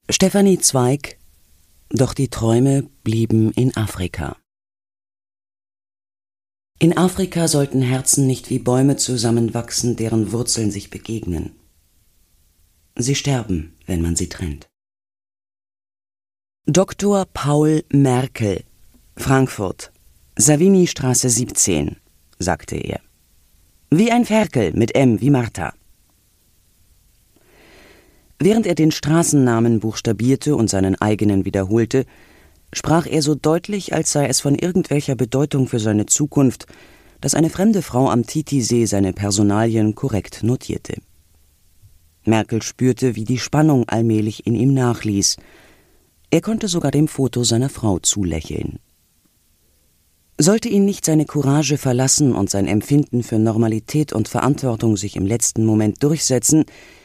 Stefanie Zweig, doch die Träume blieben in Afrika. In Afrika sollten Herzen nicht wie Bäume zusammenwachsen, deren Wurzeln sich begegnen. Sie sterben, wenn man sie trennt. Dr. Paul Merkel, Frankfurt, Savignystraße 17, sagte er. Wie ein Ferkel mit M wie Martha. Während er den Straßennamen buchstabierte und seinen eigenen wiederholte, sprach er so deutlich, als sei es von irgendwelcher Bedeutung für seine Zukunft, dass eine fremde Frau am Titisee seine Personalien korrekt notierte. Merkel spürte, wie die Spannung allmählich in ihm nachließ. Er konnte sogar dem Foto seiner Frau zulächeln. Sollte ihn nicht seine Courage verlassen und sein Empfinden für Normalität und Verantwortung sich im letzten Moment durchsetzen,